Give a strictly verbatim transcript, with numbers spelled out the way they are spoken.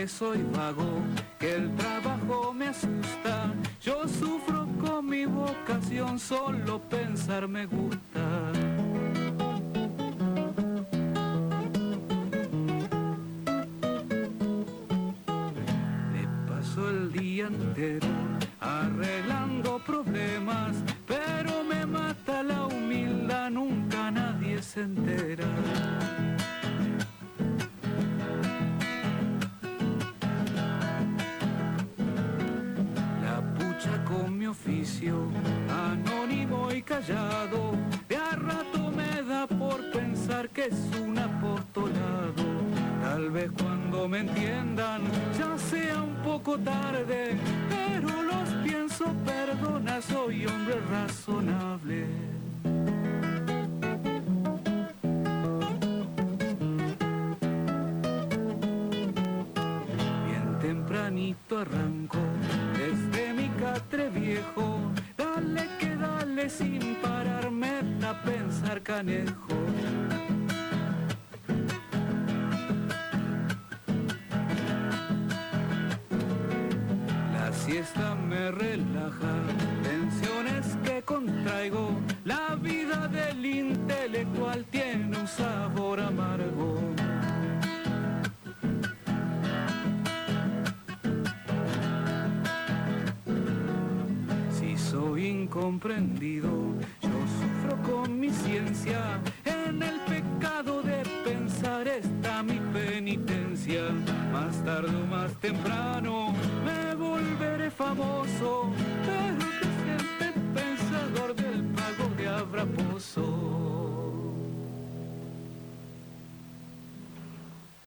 que soy vago, que el trabajo me asusta. Yo sufro con mi vocación, solo pensar me gusta. Me paso el día entero arreglando problemas, pero me mata la humildad, nunca nadie se entera. La pucha con mi oficio, anónimo y callado, de a rato me da por pensar que es un apostolado. Tal vez cuando me entiendan ya sea un poco tarde, pero los pienso, perdona, soy hombre razonable. Bien tempranito arranco desde mi catre viejo, dale que dale sin pararme a pensar canejo. La siesta me relaja, tensiones que contraigo, la vida del intelectual tiene un sabor amargo. Si soy incomprendido, yo sufro con mi ciencia, en el pecado de pensar está mi penitencia. Más tarde o más temprano me volveré famoso, pero que siempre pensador del pago de Abraposo.